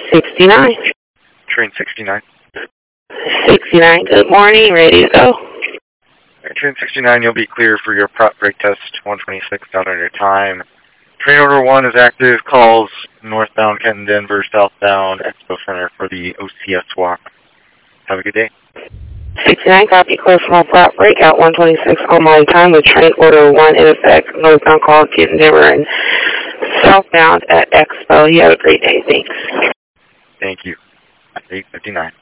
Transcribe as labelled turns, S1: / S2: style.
S1: 69.
S2: Train 69.
S1: 69, good morning, ready to go.
S2: Train 69, you'll be clear for your prop brake test, 126 down on your time. Train order 1 is active, calls northbound Kenton Denver, southbound Expo Center for the OCS walk. Have a good day.
S1: 69, copy, clear from our prop brake out 126 on my time with train order 1 in effect, northbound call Kenton Denver and southbound at Expo. You have a great day, thanks.
S2: Thank you. 8:59.